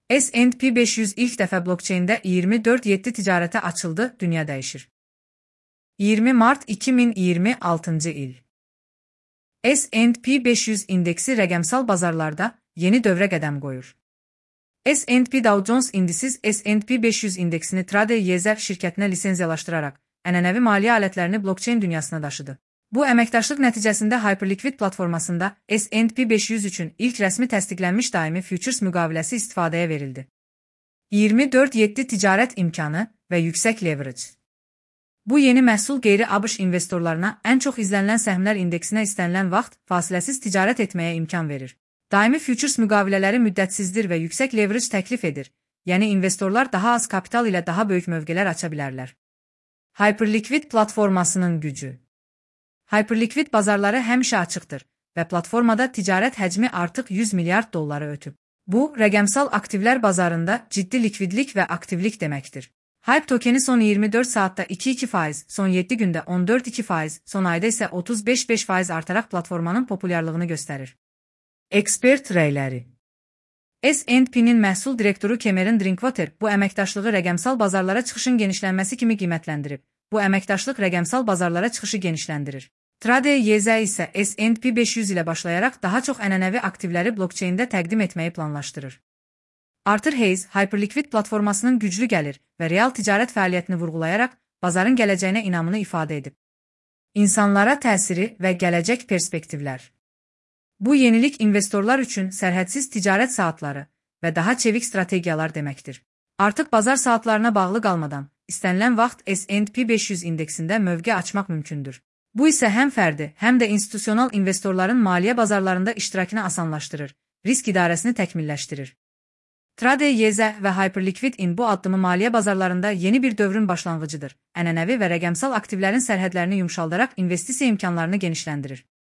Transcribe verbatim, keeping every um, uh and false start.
S and P beş yüz ilk dəfə blockchain-də iyirmi dörd yeddi ticarətə açıldı, dünya dəyişir. iyirmi Mart iki min iyirmi altıncı il. S and P beş yüz indeksi rəqəmsal bazarlarda yeni dövrə qədəm qoyur. S and P Dow Jones indisi S and P beş yüz indeksini Trade Y Z şirkətinə lisenziyalaşdıraraq ənənəvi maliyyə alətlərini blockchain dünyasına daşıdı. Bu əməkdaşlıq nəticəsində Hyperliquid platformasında S and P beş yüz üçün ilk rəsmi təsdiqlənmiş daimi futures müqaviləsi istifadəyə verildi. iyirmi dörd yeddi ticarət imkanı və yüksək leverage. Bu yeni məhsul qeyri-ABŞ investorlarına ən çox izlənilən səhmlər indeksinə istənilən vaxt fasiləsiz ticarət etməyə imkan verir. Daimi futures müqavilələri müddətsizdir və yüksək leverage təklif edir, yəni investorlar daha az kapital ilə daha böyük mövqelər aça bilərlər. Hyperliquid platformasının gücü. Hyperliquid bazarları həmişə açıqdır və platformada ticarət həcmi artıq yüz milyard dolları ötüb. Bu, rəqəmsal aktivlər bazarında ciddi likvidlik və aktivlik deməkdir. Hype tokeni son iyirmi dörd saatda iki virgül iki faiz, son yeddi gündə on dörd virgül iki faiz, son ayda isə otuz beş virgül beş faiz artaraq platformanın populyarlığını göstərir. Ekspert rəyləri. S and P-nin məhsul direktoru Cameron Drinkwater bu əməkdaşlığı rəqəmsal bazarlara çıxışın genişlənməsi kimi qiymətləndirib. Bu əməkdaşlıq rəqəmsal bazarlara çıxışı genişləndirir. Trade Y Z isə S and P beş yüz ilə başlayaraq daha çox ənənəvi aktivləri blockchain-də təqdim etməyi planlaşdırır. Arthur Hayes, Hyperliquid platformasının güclü gəlir və real ticarət fəaliyyətini vurğulayaraq bazarın gələcəyinə inamını ifadə edib. İnsanlara təsiri və gələcək perspektivlər. Bu yenilik investorlar üçün sərhədsiz ticarət saatları və daha çevik strategiyalar deməkdir. Artıq bazar saatlarına bağlı qalmadan, istənilən vaxt S and P beş yüz indeksində mövqe açmaq mümkündür. Bu isə həm fərdi, həm də institusional investorların maliyyə bazarlarında iştirakını asanlaşdırır, risk idarəsini təkmilləşdirir. Trade Y Z və Hyperliquid-in bu addımı maliyyə bazarlarında yeni bir dövrün başlanğıcıdır. Ənənəvi və rəqəmsal aktivlərin sərhədlərini yumşaldaraq investisiya imkanlarını genişləndirir.